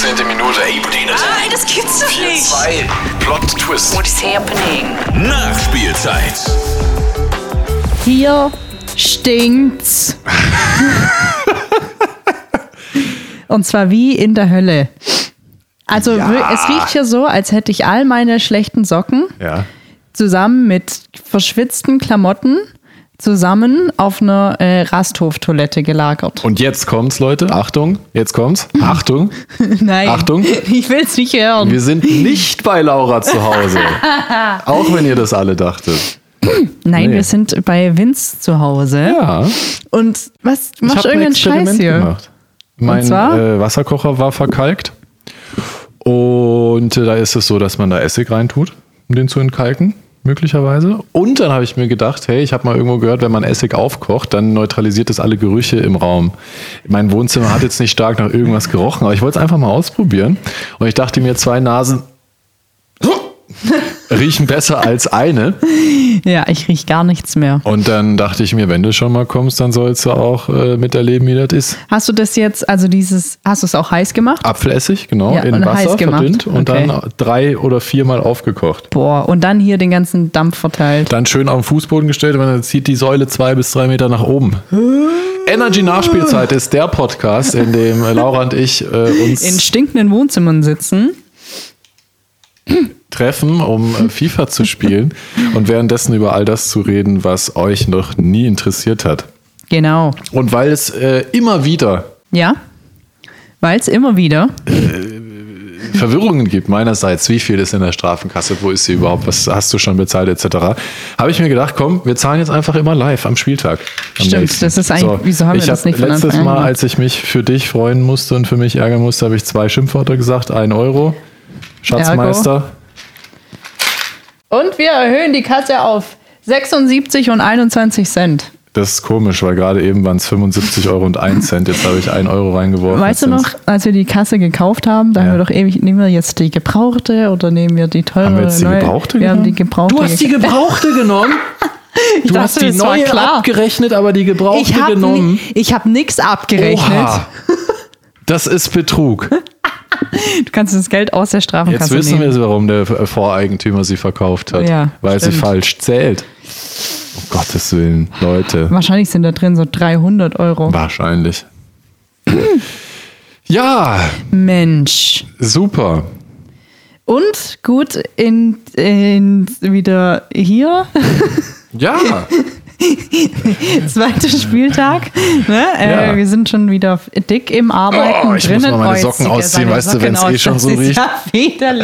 18. Minute. Ey, Bettina. Nein, das gibt's doch nicht. 4-2. Plot Twist. What is happening? Nachspielzeit. Hier stinkt's. Und zwar wie in der Hölle. Also es riecht hier so, als hätte ich all meine schlechten Socken zusammen mit verschwitzten Klamotten zusammen auf einer Rasthoftoilette gelagert. Und jetzt kommt's, Leute. Achtung, jetzt kommt's. Achtung. Nein, Achtung. Ich will's nicht hören. Wir sind nicht bei Laura zu Hause. Auch wenn ihr das alle dachtet. Nein, wir sind bei Vince zu Hause. Ja. Und was machst du irgendeinen Scheiß hier? Gemacht. Mein Wasserkocher war verkalkt. Und da ist es so, dass man da Essig reintut, um den zu entkalken, möglicherweise. Und dann habe ich mir gedacht, hey, ich habe mal irgendwo gehört, wenn man Essig aufkocht, dann neutralisiert es alle Gerüche im Raum. Mein Wohnzimmer hat jetzt nicht stark nach irgendwas gerochen, aber ich wollte es einfach mal ausprobieren. Und ich dachte mir, 2 Nasen riechen besser als eine. Ja, ich riech gar nichts mehr. Und dann dachte ich mir, wenn du schon mal kommst, dann sollst du auch miterleben, wie das ist. Hast du das jetzt, hast du es auch heiß gemacht? Apfelessig, genau, Ja, in und Wasser heiß gemacht. verdünnt und dann 3 oder 4 Mal aufgekocht. Boah, und dann hier den ganzen Dampf verteilt. Dann schön auf den Fußboden gestellt und dann zieht die Säule 2 bis 3 Meter nach oben. Energy Nachspielzeit ist der Podcast, in dem Laura und ich uns In stinkenden Wohnzimmern sitzen. treffen, um FIFA zu spielen und währenddessen über all das zu reden, was euch noch nie interessiert hat. Genau. Und weil es immer wieder Ja, weil es immer wieder. Verwirrungen gibt meinerseits, wie viel ist in der Strafenkasse, wo ist sie überhaupt, was hast du schon bezahlt etc., habe ich mir gedacht, komm, wir zahlen jetzt einfach immer live am Spieltag. Stimmt, das ist eigentlich, wieso haben wir das nicht von Anfang letztes an Mal, gemacht? als ich mich für dich freuen musste und für mich ärgern musste, habe ich 2 Schimpfwörter gesagt, 1 Euro, Schatzmeister. Und wir erhöhen die Kasse auf 76 und 21 Cent. das ist komisch, weil gerade eben waren es 75 Euro und 1 Cent, jetzt habe ich 1 Euro reingeworfen. Weißt du noch, als wir die Kasse gekauft haben, da haben wir doch ewig, nehmen wir jetzt die gebrauchte oder nehmen wir die teure? Haben wir jetzt die gebrauchte Wir haben genommen? die gebrauchte. Du hast die gebrauchte genommen? Du dachte, hast die das war neue klar. abgerechnet, aber die gebrauchte genommen. Ich habe nichts abgerechnet. Oha. Das ist Betrug. Du kannst das Geld aus der Strafenkasse Jetzt wissen nehmen. wir, warum der Voreigentümer sie verkauft hat. Ja, weil sie stimmt. falsch zählt. Um Gottes Willen, Leute. Wahrscheinlich sind da drin so 300 Euro. Wahrscheinlich. Ja, Mensch. super. Und gut in wieder hier. Ja, Zweiter Spieltag. Ne? Ja. Wir sind schon wieder dick im Arbeiten Oh, ich muss mal meine Socken ausziehen, weißt du, wenn es eh schon so riecht. Ja, widerlich.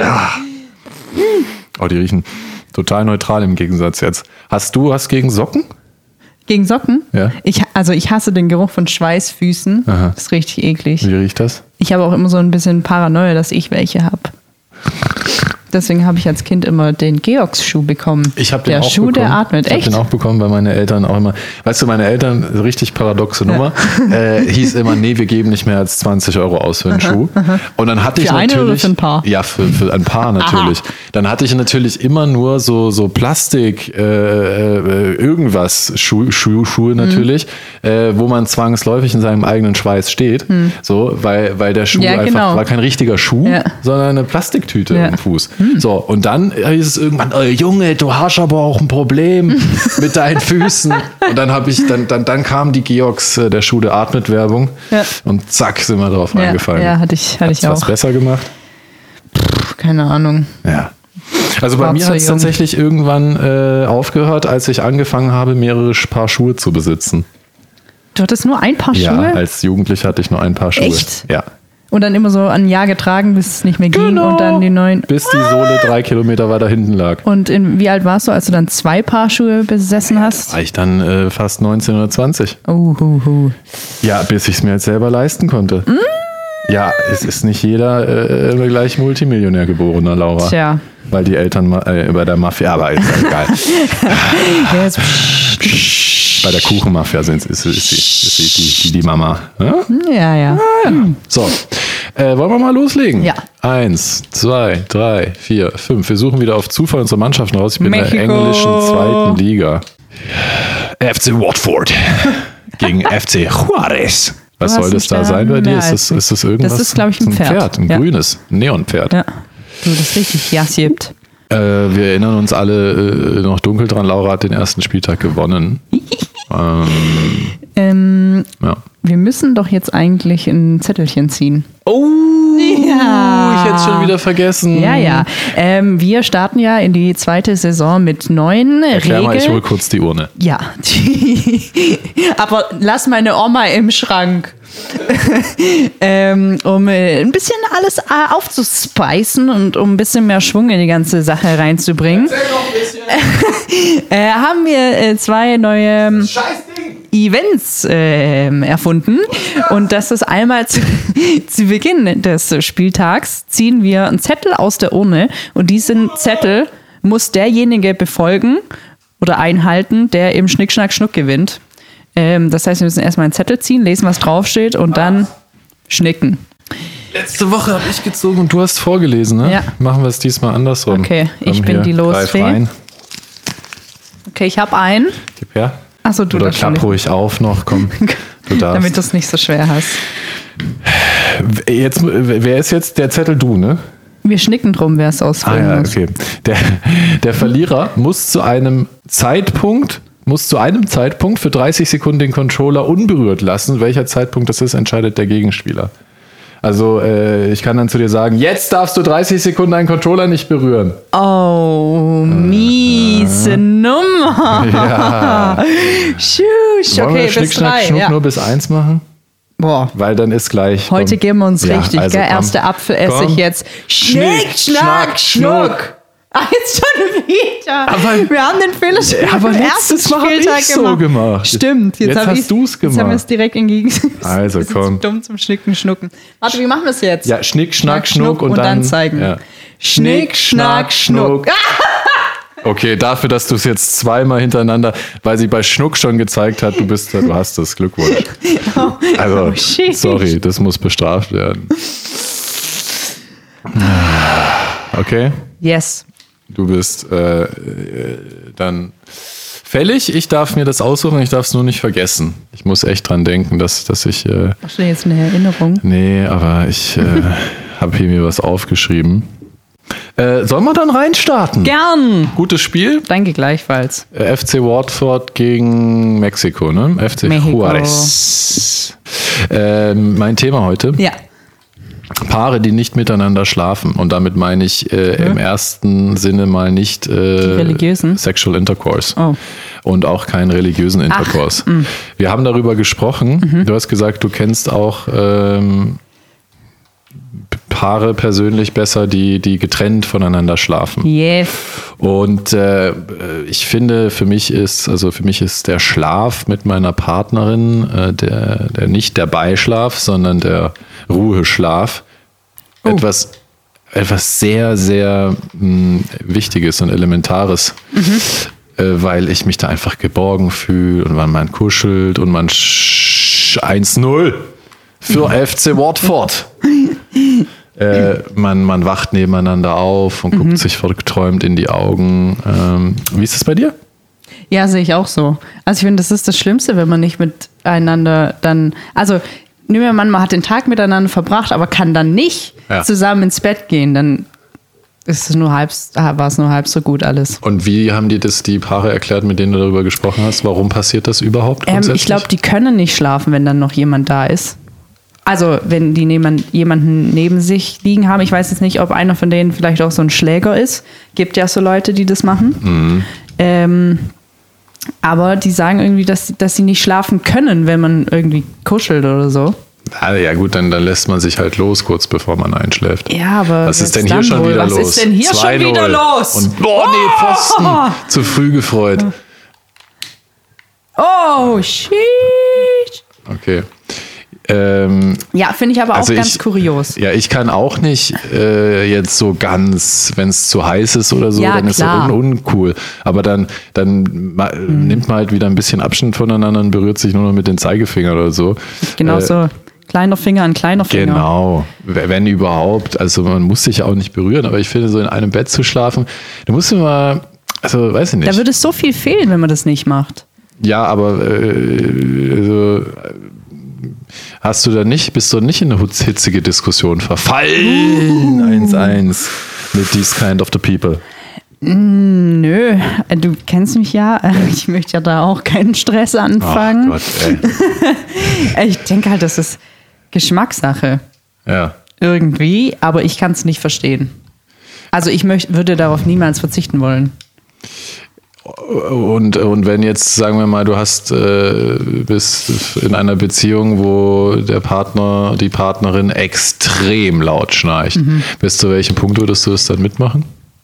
Oh, die riechen total neutral im Gegensatz jetzt. Hast du was gegen Socken? Gegen Socken? Ja. Ich hasse den Geruch von Schweißfüßen. Aha. Das ist richtig eklig. Wie riecht das? Ich habe auch immer so ein bisschen Paranoia, dass ich welche habe. Deswegen habe ich als Kind immer den Georgs-Schuh bekommen. Ich habe den der auch Schuh, bekommen. der atmet. Ich habe Echt? den auch bekommen, weil meine Eltern auch immer, weißt du, meine Eltern, richtig paradoxe Nummer, hieß immer, nee, wir geben nicht mehr als 20 Euro aus für einen Schuh. Und dann hatte ich Für einen natürlich... oder für ein Paar? Ja, für ein Paar natürlich. Aha. Dann hatte ich natürlich immer nur so Plastik, irgendwas, Schuhe natürlich, wo man zwangsläufig in seinem eigenen Schweiß steht. So, weil der Schuh Ja, einfach, genau. war kein richtiger Schuh, Ja. sondern eine Plastiktüte Ja. im Fuß. So, und dann hieß es irgendwann, Junge, du hast aber auch ein Problem mit deinen Füßen. Und dann dann kam die Georgs, der Schuh, der atmet Werbung. Ja. Und zack, sind wir drauf reingefallen. Ja, hatte ich Hat's was auch. besser gemacht? Keine Ahnung. Ja. Also bei War mir zu hat es jung. tatsächlich irgendwann aufgehört, als ich angefangen habe, mehrere Paar Schuhe zu besitzen. Du hattest nur ein Paar Ja, Schuhe? als Jugendlicher hatte ich nur ein Paar Schuhe. Echt? Ja. Und dann immer so ein Jahr getragen, bis es nicht mehr ging Genau. und dann die neuen. Bis die Sohle 3 Kilometer weiter hinten lag. Und wie alt warst du, als du dann 2 Paar Schuhe besessen hast? War ich dann fast 19 oder 20. Ja, bis ich es mir jetzt selber leisten konnte. Ja, es ist nicht jeder gleich Multimillionär geborener, Laura. Tja. Weil die Eltern bei der Mafia, aber ist ja egal. Jetzt, Bei der Kuchenmafia ist sie die Mama. Ja? ja. So, wollen wir mal loslegen? Ja. 1, 2, 3, 4, 5. Wir suchen wieder auf Zufall unsere Mannschaften raus. Ich bin in der Mexiko. englischen 2. Liga. FC Watford gegen FC Juarez. Was soll das da sein bei dir? Ist das irgendwas? Das ist, glaube ich, ein Pferd. Ein grünes, ein Neonpferd. Ja, du, das ist richtig jasjebt. Wir erinnern uns alle noch dunkel dran, Laura hat den ersten Spieltag gewonnen. Wir müssen doch jetzt eigentlich ein Zettelchen ziehen. Oh, ja. Ich hätte es schon wieder vergessen. Ja. Wir starten ja in die zweite Saison mit neuen Regeln. Mal, ich hole kurz die Urne. Ja. Aber lass meine Oma im Schrank. Um ein bisschen alles aufzuspicen und um ein bisschen mehr Schwung in die ganze Sache reinzubringen, haben wir 2 neue Events erfunden. Und das ist einmal zu Beginn des Spieltags ziehen wir einen Zettel aus der Urne und diesen Zettel muss derjenige befolgen oder einhalten, der im Schnick, Schnack, Schnuck gewinnt. Das heißt, wir müssen erstmal einen Zettel ziehen, lesen, was draufsteht und dann schnicken. Letzte Woche habe ich gezogen und du hast vorgelesen, ne? Ja. Machen wir es diesmal andersrum. Okay, ich bin die Losfee. Okay, ich habe einen. Gib her. Achso, du Oder klapp ruhig auf noch, komm. Du darfst. Damit du es nicht so schwer hast. Jetzt, wer ist jetzt der Zettel? Du, ne? Wir schnicken drum, wer es ausfüllen muss. Okay. Der Verlierer muss zu einem Zeitpunkt für 30 Sekunden den Controller unberührt lassen. Welcher Zeitpunkt das ist, entscheidet der Gegenspieler. Also ich kann dann zu dir sagen, jetzt darfst du 30 Sekunden einen Controller nicht berühren. Oh, miese Nummer. Ja. Schusch. Wollen Okay, wir Schnick, bis Schnack, 3. Schnuck Ja. nur bis 1 machen? Boah. Weil dann ist gleich. Heute geben wir uns richtig, also, gell? Erster Apfel esse ich jetzt. Schnick, Schnack, Schnuck. Jetzt schon wieder. Aber wir haben den Fehler schon aber beim ersten letztes Mal Spieltag so gemacht. Stimmt. Jetzt hast du es gemacht. Jetzt haben wir es direkt entgegengesetzt. Also komm. Dumm zum Schnicken, Schnucken. Warte, wie machen wir es jetzt? Ja, Schnick, Schnack, Schnuck und dann zeigen. Ja. Schnick, Schnack, Schnuck. Okay, dafür, dass du es jetzt zweimal hintereinander, weil sie bei Schnuck schon gezeigt hat, du hast es. Glückwunsch. Also, sorry, das muss bestraft werden. Okay? Yes. Du bist dann fällig. Ich darf mir das aussuchen, ich darf es nur nicht vergessen. Ich muss echt dran denken, dass ich... Hast du jetzt eine Erinnerung? Nee, aber ich habe hier mir was aufgeschrieben. Sollen wir dann reinstarten? Gern. Gutes Spiel. Danke gleichfalls. FC Watford gegen Mexiko, ne? FC Mexiko. Juarez. Mein Thema heute. Ja. Paare, die nicht miteinander schlafen. Und damit meine ich im ersten Sinne mal nicht religiösen? Sexual Intercourse. Oh. Und auch keinen religiösen Intercourse. Wir haben darüber gesprochen. Du hast gesagt, du kennst auch Paare persönlich besser, die getrennt voneinander schlafen. Yes. Und ich finde, für mich ist der Schlaf mit meiner Partnerin, der nicht der Beischlaf, sondern der Ruheschlaf, etwas sehr, sehr Wichtiges und Elementares, weil ich mich da einfach geborgen fühle und man kuschelt und man 1-0 für FC Watford. Man wacht nebeneinander auf und guckt sich verträumt in die Augen. Wie ist das bei dir? Ja, sehe ich auch so. Also ich finde, das ist das Schlimmste, wenn man nicht miteinander dann, also nehmen wir mal, man hat den Tag miteinander verbracht, aber kann dann nicht zusammen ins Bett gehen, dann ist es war es nur halb so gut alles. Und wie haben die das die Paare erklärt, mit denen du darüber gesprochen hast? Warum passiert das überhaupt grundsätzlich? Ich glaube, die können nicht schlafen, wenn dann noch jemand da ist. Also wenn die jemanden neben sich liegen haben. Ich weiß jetzt nicht, ob einer von denen vielleicht auch so ein Schläger ist. Gibt ja so Leute, die das machen. Aber die sagen irgendwie, dass sie nicht schlafen können, wenn man irgendwie kuschelt oder so. Ja gut, dann lässt man sich halt los, kurz bevor man einschläft. Ja, aber was ist denn hier schon wieder los? Was ist denn hier schon wieder los? Und Pfosten. Zu früh gefreut. Oh, shit. Okay. Ja, finde ich aber auch ganz kurios. Ja, ich kann auch nicht jetzt so ganz, wenn es zu heiß ist oder so, dann ist es uncool. Aber dann nimmt man halt wieder ein bisschen Abstand voneinander und berührt sich nur noch mit den Zeigefingern oder so. Genau so. Kleiner Finger an kleiner Finger. Genau, wenn überhaupt. Also man muss sich ja auch nicht berühren, aber ich finde, so in einem Bett zu schlafen, da musst du mal, also weiß ich nicht. Da würde es so viel fehlen, wenn man das nicht macht. Ja, aber bist du nicht in eine hitzige Diskussion verfallen? 1-1 mit These Kind of the People. Nö, du kennst mich ja. Ich möchte ja da auch keinen Stress anfangen. Ach Gott, ey. Ich denke halt, das ist Geschmackssache. Ja. Irgendwie, aber ich kann es nicht verstehen. Also ich würde darauf niemals verzichten wollen. Und wenn jetzt, sagen wir mal, du bist in einer Beziehung, wo der Partner, die Partnerin extrem laut schnarcht, bis zu welchem Punkt würdest du das dann mitmachen?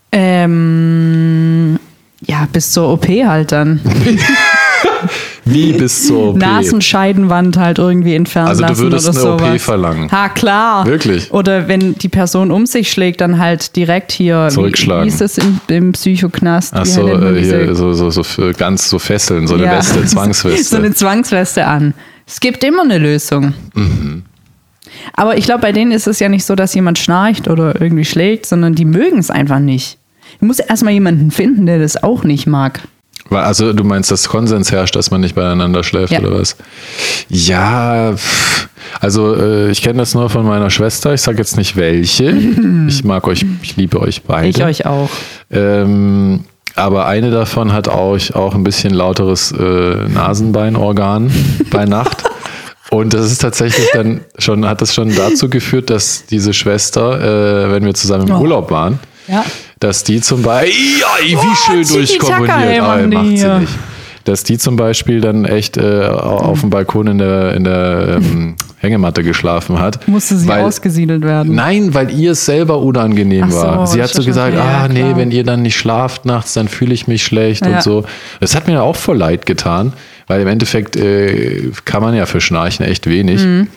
Ja, bis zur OP halt dann. Wie bis zur OP? Nasenscheidenwand halt irgendwie entfernen lassen. Also du würdest oder eine sowas. OP verlangen? Ha, klar. Wirklich? Oder wenn die Person um sich schlägt, dann halt direkt hier, zurückschlagen. Wie ist das im Psychoknast? Ach so, hier so ganz so Fesseln, so eine Weste, Zwangsweste. So eine Zwangsweste an. Es gibt immer eine Lösung. Aber ich glaube, bei denen ist es ja nicht so, dass jemand schnarcht oder irgendwie schlägt, sondern die mögen es einfach nicht. Du musst erstmal jemanden finden, der das auch nicht mag. Also du meinst, dass Konsens herrscht, dass man nicht beieinander schläft, oder was? Ja, also ich kenne das nur von meiner Schwester. Ich sage jetzt nicht welche. Ich mag euch, ich liebe euch beide. Ich euch auch. Aber eine davon hat auch ein bisschen lauteres Nasenbeinorgan bei Nacht. Und das ist tatsächlich hat das schon dazu geführt, dass diese Schwester, wenn wir zusammen im Urlaub waren, dass die zum Beispiel, wie schön durchkomponiert, macht sie nicht. Dass die zum Beispiel dann echt auf dem Balkon in der Hängematte geschlafen hat. Musste sie ausgesiedelt werden? Nein, weil ihr es selber unangenehm war. Sie hat so gesagt, nee, wenn ihr dann nicht schlaft nachts, dann fühle ich mich schlecht und so. Das hat mir auch voll leid getan, weil im Endeffekt kann man ja für Schnarchen echt wenig.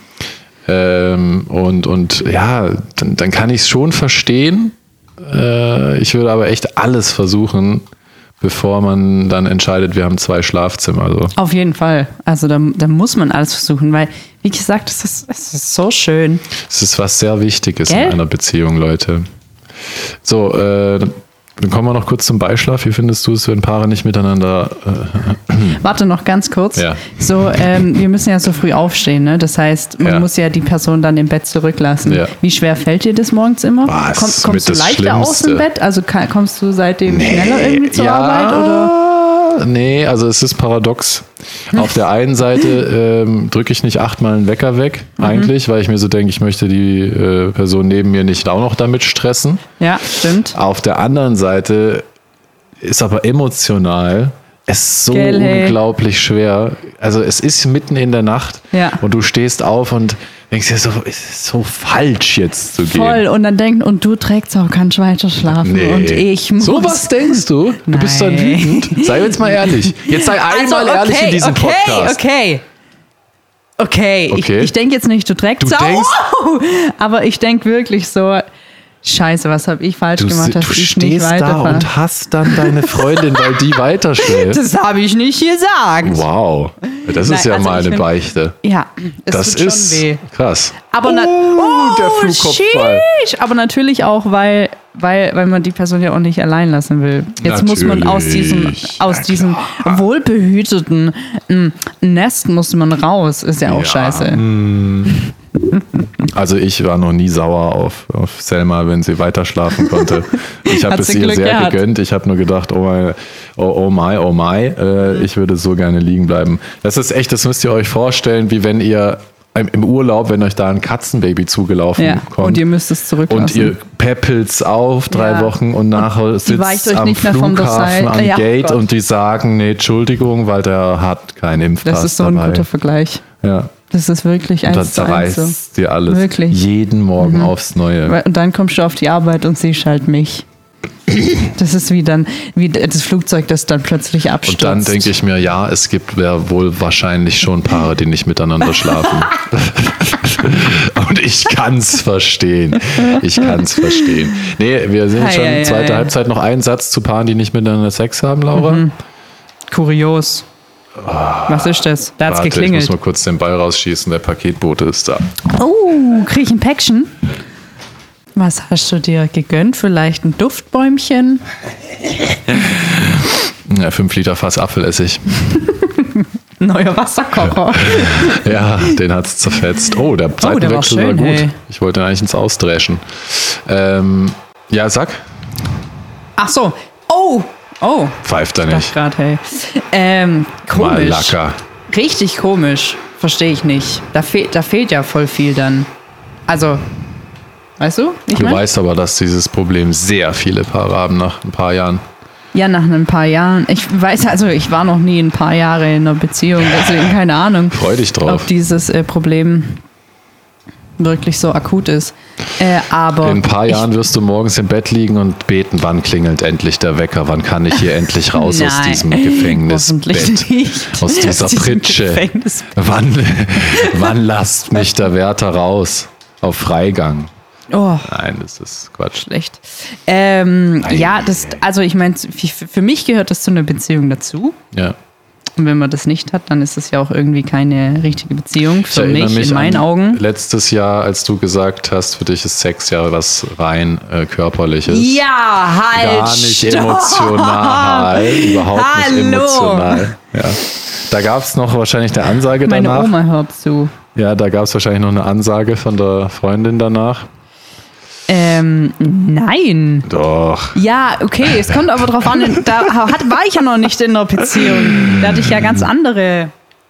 Und ja, dann kann ich es schon verstehen. Ich würde aber echt alles versuchen, bevor man dann entscheidet, wir haben 2 Schlafzimmer. So. Auf jeden Fall. Also da muss man alles versuchen, weil, wie gesagt, es ist so schön. Es ist was sehr Wichtiges in einer Beziehung, Leute. So, dann kommen wir noch kurz zum Beischlaf. Wie findest du es, wenn Paare nicht miteinander... Warte noch ganz kurz. Ja. So, wir müssen ja so früh aufstehen, ne? Das heißt, man muss ja die Person dann im Bett zurücklassen. Ja. Wie schwer fällt dir das morgens immer? Kommst du leichter aus dem Bett? Also kommst du seitdem schneller irgendwie zur Arbeit? Oder? Nee, also es ist paradox. Auf der einen Seite drücke ich nicht 8-mal einen Wecker weg, eigentlich, weil ich mir so denke, ich möchte die Person neben mir nicht auch noch damit stressen. Ja, stimmt. Auf der anderen Seite ist aber emotional es so unglaublich schwer. Also es ist mitten in der Nacht und du stehst auf und denkst dir so, es ist so falsch jetzt zu gehen. Voll, und dann und du trägst auch, kannst weiter schlafen und ich muss. So was denkst du? Du bist dann wütend. Sei jetzt mal ehrlich. Jetzt sei einmal ehrlich in diesem Podcast. Okay. Ich denke jetzt nicht, du trägst aber ich denke wirklich so, Scheiße, was habe ich falsch gemacht, dass ich nicht weiterfahre? Du stehst da und hast dann deine Freundin, weil die weiterschläft. Das habe ich nicht gesagt. Wow, das ist ja mal eine Beichte. Ja, das tut ist schon weh. Krass. Aber der Flugkopfball. Aber natürlich auch, weil man die Person ja auch nicht allein lassen will. Jetzt muss man aus diesem wohlbehüteten Nest muss man raus. Ist ja auch scheiße. Also ich war noch nie sauer auf Selma, wenn sie weiter schlafen konnte. Ich habe es ihr sehr gegönnt. Ich habe nur gedacht, oh my, ich würde so gerne liegen bleiben. Das ist echt, das müsst ihr euch vorstellen, wie wenn ihr im Urlaub, wenn euch da ein Katzenbaby zugelaufen kommt. Und ihr müsst es zurücklassen. Und ihr peppelt's auf 3 Wochen und nachher sitzt am Flughafen am Gate und die sagen, nee, Entschuldigung, weil der hat keinen Impfpass dabei. Das ist so ein guter Vergleich. Ja. Das ist wirklich eins zu eins. Und dann zerreißt dir alles. Wirklich. Jeden Morgen aufs Neue. Und dann kommst du auf die Arbeit und siehst halt mich. Das ist wie das Flugzeug, das dann plötzlich abstürzt. Und dann denke ich mir, ja, es gibt ja wohl wahrscheinlich schon Paare, die nicht miteinander schlafen. Und ich kann es verstehen. Nee, wir sehen schon, zweite Halbzeit noch einen Satz zu Paaren, die nicht miteinander Sex haben, Laura. Kurios. Was ist das? Da hat's geklingelt. Ich muss mal kurz den Ball rausschießen, der Paketbote ist da. Oh, krieg ich ein Päckchen? Was hast du dir gegönnt? Vielleicht ein Duftbäumchen? Ja, 5 Liter Fass Apfelessig. Neuer Wasserkocher. Ja, den hat es zerfetzt. Oh, der Seitenwechsel war gut. Hey. Ich wollte ihn eigentlich ins Ausdreschen. Ja, sag. Ach so. Oh. Pfeift er nicht. Grad, hey. Komisch. Malaka. Richtig komisch. Verstehe ich nicht. Da fehlt ja voll viel dann. Also, weißt du? Du weißt aber, dass dieses Problem sehr viele Paare haben nach ein paar Jahren. Ja, nach ein paar Jahren. Ich weiß, also ich war noch nie ein paar Jahre in einer Beziehung, deswegen keine Ahnung. Freu dich drauf. Ob dieses Problem wirklich so akut ist. Aber in ein paar Jahren wirst du morgens im Bett liegen und beten, wann klingelt endlich der Wecker, wann kann ich hier endlich raus aus diesem Gefängnisbett, aus dieser Pritsche. Wann lasst mich der Wärter raus auf Freigang? Oh, nein, das ist Quatsch. Schlecht. Ja, also ich meine, für mich gehört das zu einer Beziehung dazu. Ja. Und wenn man das nicht hat, dann ist das ja auch irgendwie keine richtige Beziehung für mich in meinen Augen. Letztes Jahr, als du gesagt hast, für dich ist Sex ja was rein Körperliches. Ja, halt. Gar nicht emotional. Überhaupt nicht emotional. Ja. Da gab es noch wahrscheinlich eine Ansage danach. Meine Oma hört zu. Ja, da gab es wahrscheinlich noch eine Ansage von der Freundin danach. Nein. Doch. Ja, okay, es kommt aber drauf an, war ich ja noch nicht in einer Beziehung. Da hatte ich ja ganz andere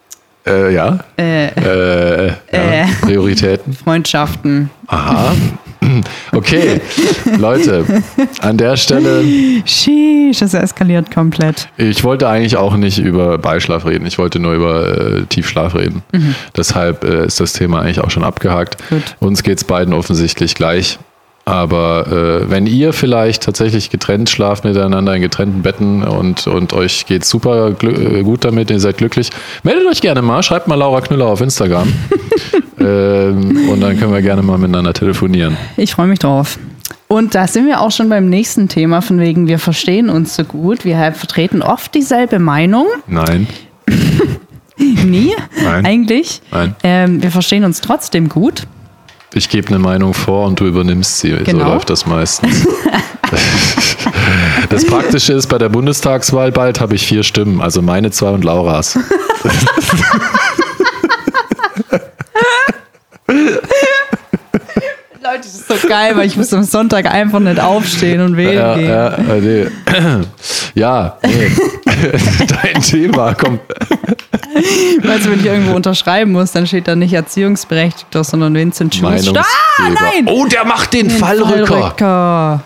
Prioritäten. Freundschaften. Aha. Okay, Leute, an der Stelle. Sheesh, das eskaliert komplett. Ich wollte eigentlich auch nicht über Beischlaf reden, ich wollte nur über Tiefschlaf reden. Deshalb ist das Thema eigentlich auch schon abgehakt. Gut. Uns geht es beiden offensichtlich gleich. Aber wenn ihr vielleicht tatsächlich getrennt schlaft miteinander in getrennten Betten und euch geht super gut damit, ihr seid glücklich, meldet euch gerne mal, schreibt mal Laura Knüller auf Instagram und dann können wir gerne mal miteinander telefonieren. Ich freue mich drauf. Und da sind wir auch schon beim nächsten Thema, von wegen wir verstehen uns so gut, wir vertreten oft dieselbe Meinung. Nein. Nie? Nein. Eigentlich. Nein. Wir verstehen uns trotzdem gut. Ich gebe eine Meinung vor und du übernimmst sie. Genau. So läuft das meistens. Das Praktische ist, bei der Bundestagswahl bald habe ich 4 Stimmen. Also meine 2 und Lauras. Leute, das ist so geil, weil ich muss am Sonntag einfach nicht aufstehen und wählen gehen. Ja, nee. Dein Thema, komm. Weißt du, wenn ich irgendwo unterschreiben muss, dann steht da nicht Erziehungsberechtigter, sondern Vincent Schulz. Nein! Oh, der macht den Fallrücker.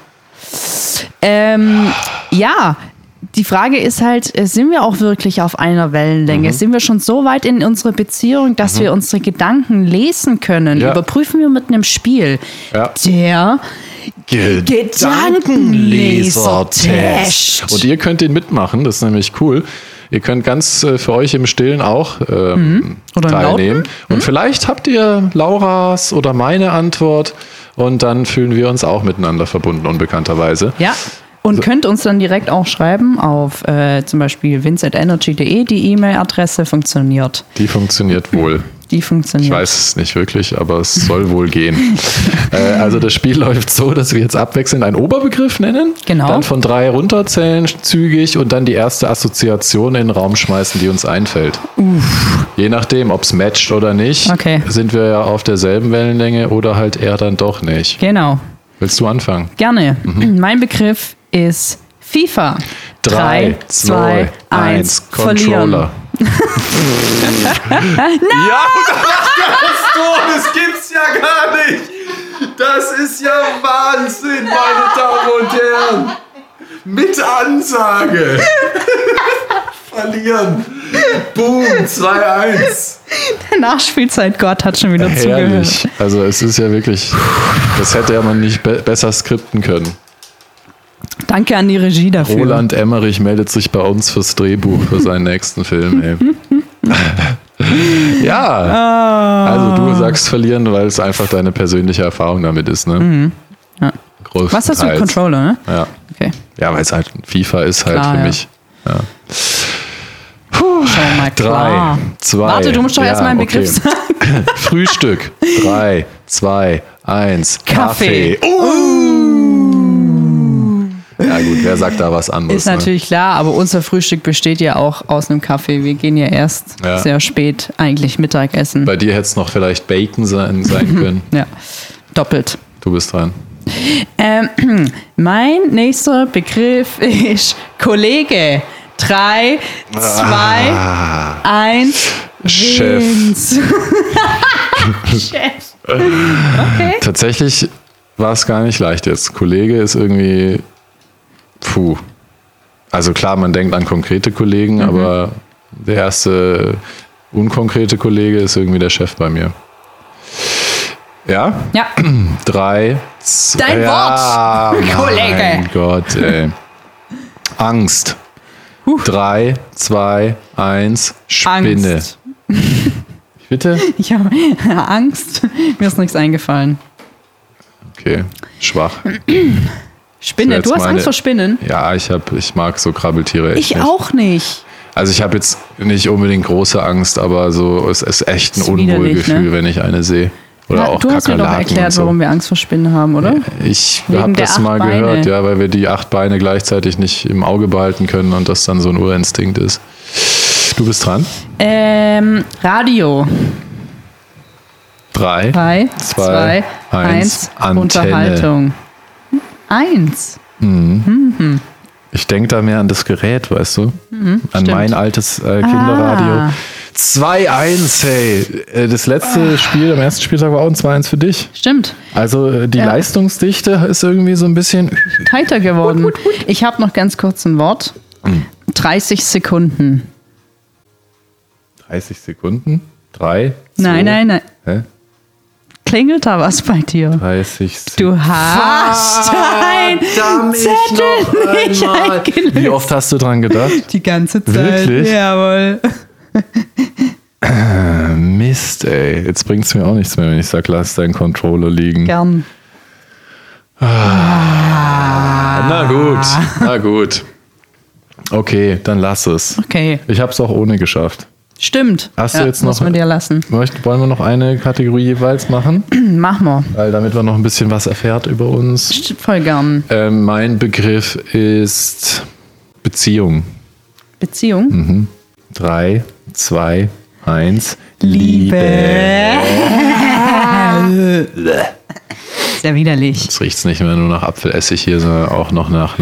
Ja, die Frage ist halt, sind wir auch wirklich auf einer Wellenlänge? Sind wir schon so weit in unserer Beziehung, dass wir unsere Gedanken lesen können? Ja. Überprüfen wir mit einem Spiel. Ja. Der Gedankenleser-Test. Und ihr könnt den mitmachen, das ist nämlich cool. Ihr könnt ganz für euch im Stillen auch teilnehmen. Und vielleicht habt ihr Lauras oder meine Antwort und dann fühlen wir uns auch miteinander verbunden, unbekannterweise. Ja. Und könnt uns dann direkt auch schreiben auf zum Beispiel vince@energy.de. Die E-Mail-Adresse funktioniert. Die funktioniert wohl. Die funktioniert. Ich weiß es nicht wirklich, aber es soll wohl gehen. Also das Spiel läuft so, dass wir jetzt abwechselnd einen Oberbegriff nennen, genau. Dann von 3 runterzählen, zügig und dann die erste Assoziation in den Raum schmeißen, die uns einfällt. Je nachdem, ob es matcht oder nicht, sind wir ja auf derselben Wellenlänge oder halt eher dann doch nicht. Genau. Willst du anfangen? Gerne. Mein Begriff ist FIFA. 3, 2, 1, Controller. Ja, das gibt's ja gar nicht. Das ist ja Wahnsinn, meine Damen und Herren. Mit Ansage. Verlieren. Boom, 2-1. Der Nachspielzeitgott hat schon wieder zugehört. Also es ist ja wirklich, das hätte ja man nicht besser skripten können. Danke an die Regie dafür. Roland Emmerich meldet sich bei uns fürs Drehbuch für seinen nächsten Film. Ey. Ja, also du sagst verlieren, weil es einfach deine persönliche Erfahrung damit ist. Ne? Ja. Was hast du? Controller, ne? Ja. Okay. Ja, weil es halt FIFA ist halt klar, für mich. Ja. Schau mal, klar. 3, 2. Warte, du musst doch erst mal einen Begriff sagen. Frühstück. 3, 2, 1. Kaffee. Ja, gut, wer sagt da was anderes? Ist natürlich klar, aber unser Frühstück besteht ja auch aus einem Kaffee. Wir gehen ja erst sehr spät eigentlich Mittagessen. Bei dir hätte es noch vielleicht Bacon sein können. Ja, doppelt. Du bist dran. Mein nächster Begriff ist Kollege. 3, 2, 1. Chef. Chef. Okay. Tatsächlich war es gar nicht leicht jetzt. Kollege ist irgendwie, Also klar, man denkt an konkrete Kollegen, aber der erste unkonkrete Kollege ist irgendwie der Chef bei mir. Ja? Ja. 3, 2, Dein Wort, Kollege. Mein Gott, ey. Angst. 3, 2, 1, Spinne. Angst. Bitte? Ich habe Angst. Mir ist nichts eingefallen. Okay, schwach. Spinne, du hast Angst vor Spinnen? Ja, ich mag so Krabbeltiere echt Ich nicht. auch nicht. Also ich habe jetzt nicht unbedingt große Angst, aber so es ist echt ein Unwohlgefühl, ne? Wenn ich eine sehe. Oder auch du hast mir doch erklärt, warum wir Angst vor Spinnen haben, oder? Ich habe das mal gehört, ja, weil wir die 8 Beine gleichzeitig nicht im Auge behalten können und das dann so ein Urinstinkt ist. Du bist dran. Radio. 3, 2, 1, Antenne. Unterhaltung. 1. Ich denke da mehr an das Gerät, weißt du? An stimmt. mein altes Kinderradio. 2-1, hey. Das letzte Spiel, am ersten Spieltag war auch ein 2-1 für dich. Stimmt. Also die Leistungsdichte ist irgendwie so ein bisschen tighter geworden. Ich habe noch ganz kurz ein Wort. 30 Sekunden. 30 Sekunden? 3? Nein. Hä? Klingelt da was bei dir? 30 Sekunden. Du hast dein Zettel nicht eingelöst. Wie oft hast du dran gedacht? Die ganze Zeit. Wirklich? Jawohl. Mist, ey. Jetzt bringt es mir auch nichts mehr, wenn ich sage, lass deinen Controller liegen. Gern. Na gut. Okay, dann lass es. Okay. Ich habe es auch ohne geschafft. Stimmt. Hast du jetzt noch? Muss man dir lassen. Wollen wir noch eine Kategorie jeweils machen? Machen wir. Weil damit man noch ein bisschen was erfährt über uns. Voll gern. Mein Begriff ist Beziehung. Beziehung? 3, 2, 1. Liebe. Sehr widerlich. Jetzt riecht es nicht mehr nur nach Apfelessig hier, sondern auch noch nach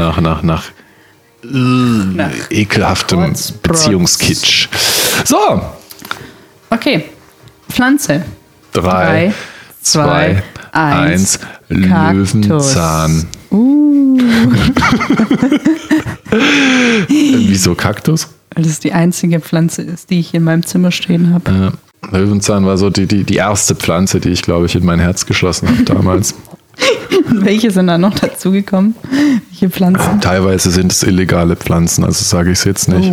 ekelhaftem Beziehungskitsch. So. Okay. Pflanze. 3, 2, 1. Löwenzahn. Wieso Kaktus? Weil das die einzige Pflanze ist, die ich in meinem Zimmer stehen habe. Löwenzahn war so die erste Pflanze, die ich, glaube ich, in mein Herz geschlossen habe damals. Welche sind da noch dazugekommen? Welche Pflanzen? Teilweise sind es illegale Pflanzen, also sage ich es jetzt nicht.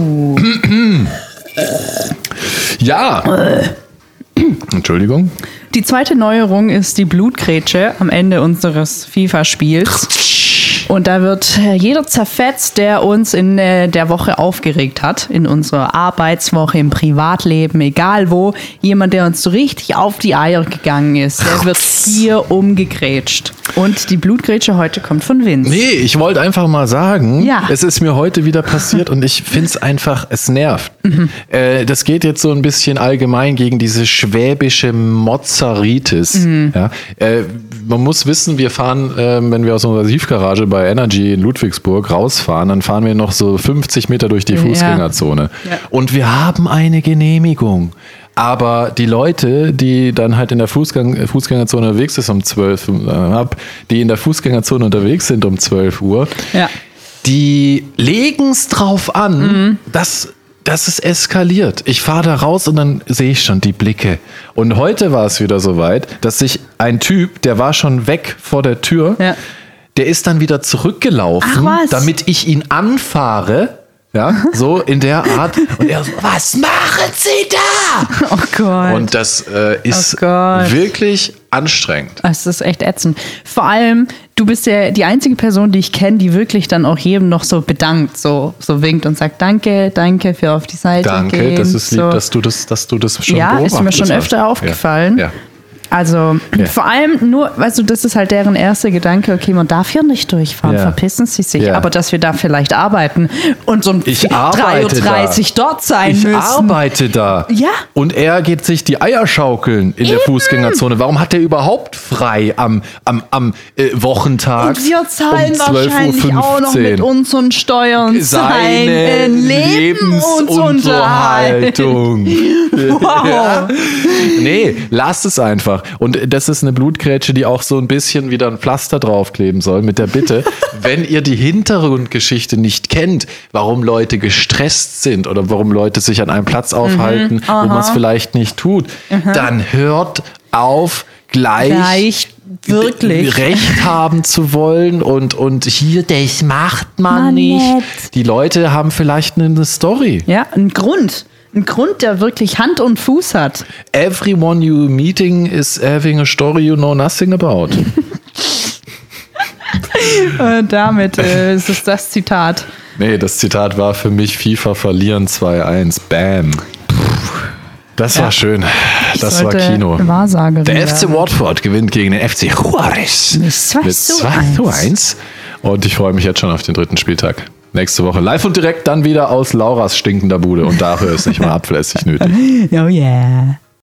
Ja. Entschuldigung. Die zweite Neuerung ist die Blutgrätsche am Ende unseres FIFA-Spiels. Und da wird jeder zerfetzt, der uns in der Woche aufgeregt hat, in unserer Arbeitswoche, im Privatleben, egal wo. Jemand, der uns so richtig auf die Eier gegangen ist, der wird hier umgegrätscht. Und die Blutgrätsche heute kommt von Vince. Nee, ich wollte einfach mal sagen, Ja. Es ist mir heute wieder passiert und ich finde es einfach, es nervt. Das geht jetzt so ein bisschen allgemein gegen diese schwäbische Mozzaritis. Ja? Man muss wissen, wir fahren, wenn wir aus unserer Tiefgarage bei Energy in Ludwigsburg rausfahren, dann fahren wir noch so 50 Meter durch die Fußgängerzone. Ja. Und wir haben eine Genehmigung. Aber die Leute, die dann halt in der Fußgängerzone unterwegs sind um 12 Uhr, die in der Fußgängerzone unterwegs sind um 12 Uhr, die legen es drauf an, dass es eskaliert. Ich fahre da raus und dann sehe ich schon die Blicke. Und heute war es wieder soweit, dass sich ein Typ, der war schon weg vor der Tür, der ist dann wieder zurückgelaufen, damit ich ihn anfahre. Ja, so in der Art. Und er so, was machen Sie da? Oh Gott. Und das ist wirklich anstrengend. Das ist echt ätzend. Vor allem, du bist ja die einzige Person, die ich kenne, die wirklich dann auch jedem noch so bedankt, so winkt und sagt, danke für auf die Seite gehen. Danke, das ist lieb, so. dass du das schon beobachtet hast. Ja, ist mir schon öfter aufgefallen. Ja. Also vor allem nur, weißt du, das ist halt deren erster Gedanke, okay, man darf hier nicht durchfahren, verpissen sie sich. Aber dass wir da vielleicht arbeiten und so um 3:30 Uhr dort sein müssen. Ich arbeite da. Ja. Und er geht sich die Eier schaukeln in der Fußgängerzone. Warum hat er überhaupt frei am Wochentag? Und wir zahlen um wahrscheinlich auch noch mit unseren Steuern seinen Lebensunterhaltung. Wow. Ja. Nee, lasst es einfach. Und das ist eine Blutgrätsche, die auch so ein bisschen wieder ein Pflaster draufkleben soll, mit der Bitte, wenn ihr die Hintergrundgeschichte nicht kennt, warum Leute gestresst sind oder warum Leute sich an einem Platz aufhalten, wo man es vielleicht nicht tut, dann hört auf, gleich wirklich Recht haben zu wollen und hier, das macht man nicht. Die Leute haben vielleicht eine Story. Ja, ein Grund, der wirklich Hand und Fuß hat. Everyone you meeting is having a story you know nothing about. Damit ist es das Zitat. Nee, das Zitat war für mich FIFA verlieren 2-1. Bam. Das war schön. Das war Kino. Der FC Watford gewinnt gegen den FC Juarez mit 2:1. Und ich freue mich jetzt schon auf den 3. Spieltag. Nächste Woche live und direkt dann wieder aus Lauras stinkender Bude. Und dafür ist nicht mal abflässig nötig. Oh yeah.